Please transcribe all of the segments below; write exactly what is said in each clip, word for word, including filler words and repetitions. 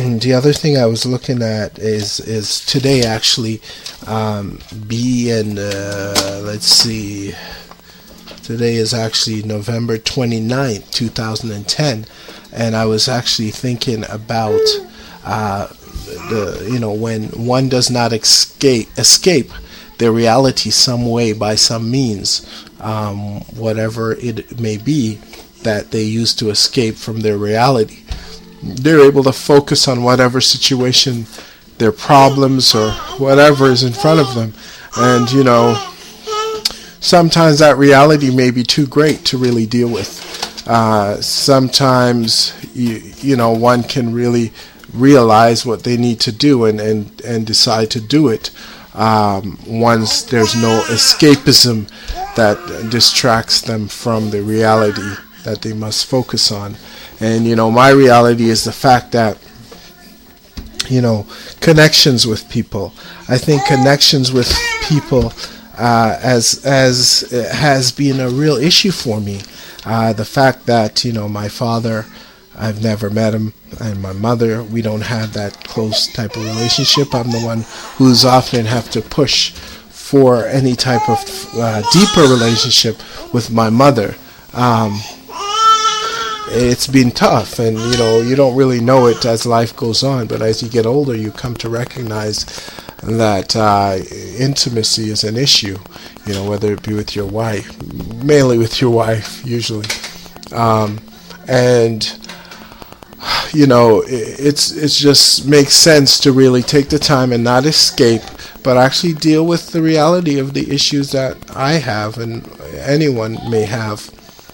the other thing I was looking at is is today actually, um, be in uh, let's see, today is actually November twenty-ninth, two thousand ten, and I was actually thinking about uh, the you know when one does not escape escape their reality some way by some means, um, whatever it may be that they use to escape from their reality. They're able to focus on whatever situation, their problems or whatever is in front of them. And, you know, sometimes that reality may be too great to really deal with. Uh, sometimes, you, you know, one can really realize what they need to do and, and, and decide to do it um, once there's no escapism that distracts them from the reality that they must focus on. And, you know, my reality is the fact that, you know, connections with people. I think connections with people uh, as as has been a real issue for me. Uh, the fact that, you know, my father, I've never met him, and my mother, we don't have that close type of relationship. I'm the one who's often have to push for any type of uh, deeper relationship with my mother. Um, It's been tough, and you know you don't really know it as life goes on. But as you get older, you come to recognize that uh, intimacy is an issue. You know, whether it be with your wife, mainly with your wife, usually, um, and you know it's it's just makes sense to really take the time and not escape, but actually deal with the reality of the issues that I have and anyone may have.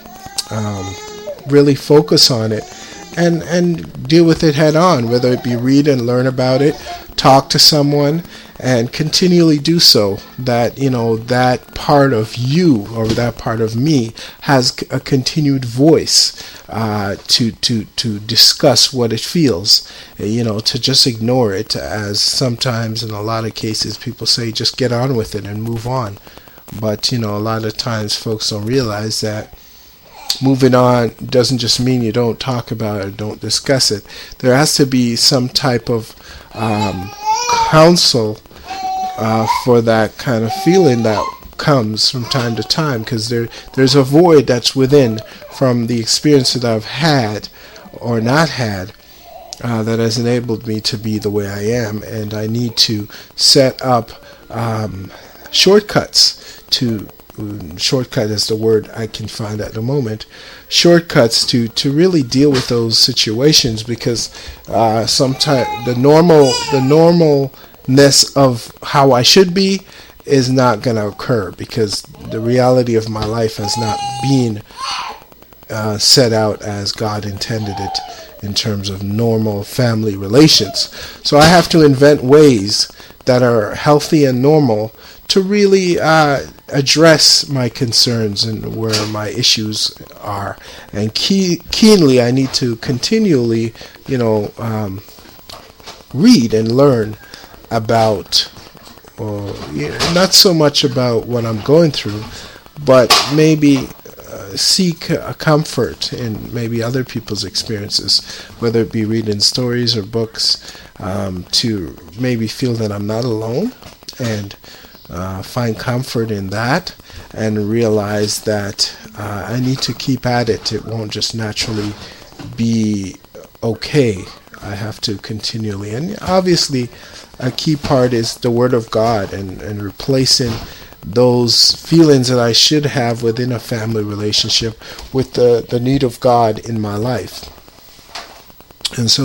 Um, really focus on it and and deal with it head on, whether it be read and learn about it, talk to someone, and continually do so, that you know that part of you or that part of me has a continued voice uh, to to to discuss what it feels. You know, to just ignore it, as sometimes in a lot of cases people say, just get on with it and move on. But you know, a lot of times folks don't realize that moving on doesn't just mean you don't talk about it or don't discuss it. There has to be some type of um, counsel uh, for that kind of feeling that comes from time to time, because there there's a void that's within from the experience that I've had or not had uh, that has enabled me to be the way I am, and I need to set up um, shortcuts to shortcut is the word I can find at the moment, shortcuts to to really deal with those situations, because uh, sometimes the normal the normalness of how I should be is not going to occur, because the reality of my life has not been uh, set out as God intended it in terms of normal family relations. So I have to invent ways that are healthy and normal to really uh, address my concerns and where my issues are. And key, keenly, I need to continually, you know, um, read and learn about, uh, you know, not so much about what I'm going through, but maybe uh, seek a comfort in maybe other people's experiences, whether it be reading stories or books, um, to maybe feel that I'm not alone, and Uh, find comfort in that, and realize that uh, I need to keep at it. It won't just naturally be okay. I have to continually, and obviously a key part is the Word of God, and, and replacing those feelings that I should have within a family relationship with the, the need of God in my life. And so